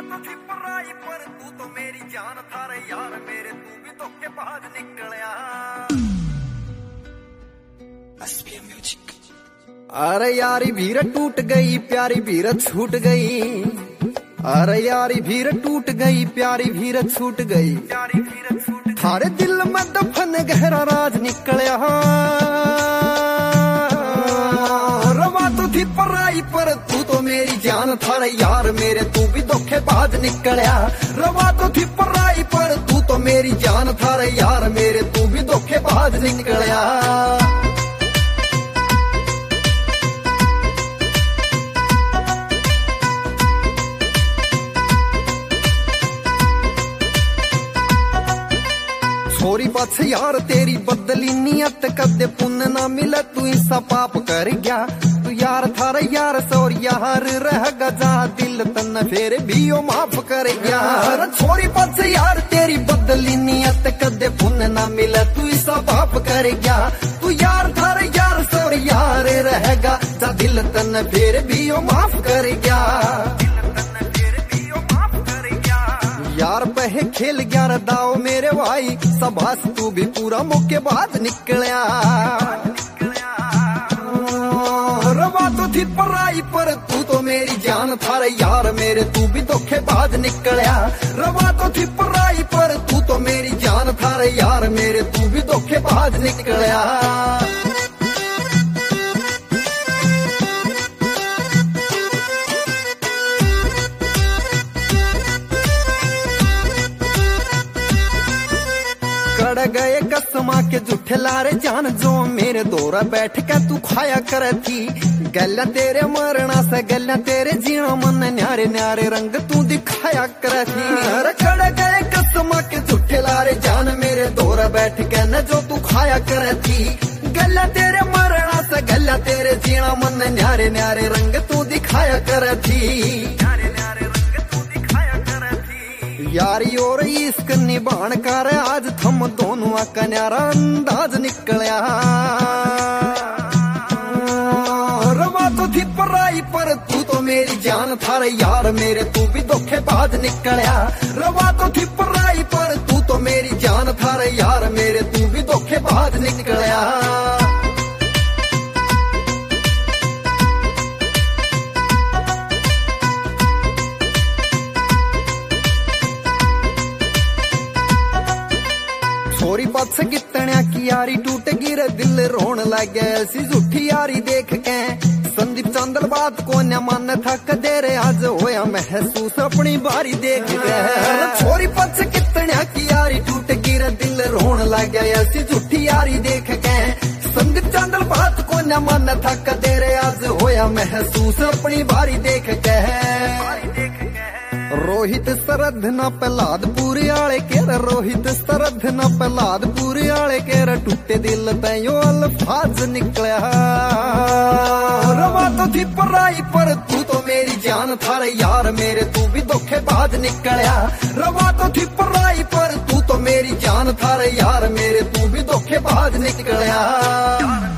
तो थी पराई पर तू तो मेरी जान था रे यार मेरे, तू भी धोखेबाज निकलिया। अरे यारी भीड़ टूट गई, प्यारी भीड़ छूट गई। अरे यारी भीड़ टूट गई, प्यारी भीड़ छूट गई। थारे दिल में दफन गहरा राज निकलिया। रवा तो थी पराई पर तू तो मेरी जान थारे यार मेरे, तू भी धोखेबाज निकलिया। रवा तो थी पराई पर तू तो मेरी जान थारे यार मेरे, तू भी धोखेबाज निकलिया। छोरी बस यार तेरी बदली नियत, कदे पुण्य ना मिले तू ऐसा पाप कर गया। तू यार थारा यार सौर यार रहेगा, जा दिल तन फेर भी ओ माफ कर गया। छोरी बस यार तेरी बदली नियत, कदे पुण्य ना मिले तू ऐसा पाप कर गया। तू यार थारा यार सौर यार रहेगा, जा दिल तन फेर भी ओ माफ कर गया। यार पहे खेल ग्यार दाओ मेरे भाई, सबास तू भी पूरा मुक्केबाज निकलिया। रवा तो थी पराई पर तू तो मेरी जान थारे यार मेरे, तू भी धोखेबाज निकलिया। रवा तो थी पराई पर तू तो मेरी जान थारे यार मेरे, तू भी धोखेबाज निकलिया। कड़ गए कसमा के जुठे लारे जान, जो मेरे दौरा बैठ के तू खाया कर थी। गल्ला तेरे मरना से गल्ला तेरे जीना, मन न्यारे न्यारे रंग तू दिखाया कर थी। कड़ गए कसमा के जुठे लारे जान, मेरे दौरा बैठ के न जो तू खाया कर थी। गल्ला तेरे मरना से गल्ला तेरे जीना, मन न्यारे न्यारे रंग तू दिखाया कर थी। यारी और इश्क निभान कर आज थम दोनों का न्यारा अंदाज निकलिया। रवा तो थी पराई पर तू तो मेरी जान थारे यार मेरे, तू भी धोखेबाज निकलिया। रवा तो थी पराई पर तू तो मेरी जान थारे यार मेरे, तू भी धोखेबाज निकलिया। छोरी बस कितनिया की यारी टूट गिरे, दिल रोन लग गया ऐसी झूठी यारी देख के। संदीप चांदल बात को न मन थक दे रे, आज होया महसूस अपनी बारी देख के। छोरी बस कितनिया की यारी टूट गिरे, दिल रोन लग गया ऐसी झूठी यारी देख के। संदीप चांदल बात को न मन थक दे रे, आज होया महसूस अपनी बारी देख के। रोहित सरद न प्रहलाद पूरे आले केर, रोहित सरद न प्रहलाद पूरे आले केर, टूटे दिल तयो अल्फाज निकलिया। रवा तो थी पराई पर तू तो मेरी जान थारे यार मेरे, तू भी धोखेबाज निकलिया। रवा तो थी पराई पर तू तो मेरी जान थारे यार मेरे, तू भी धोखेबाज निकलिया।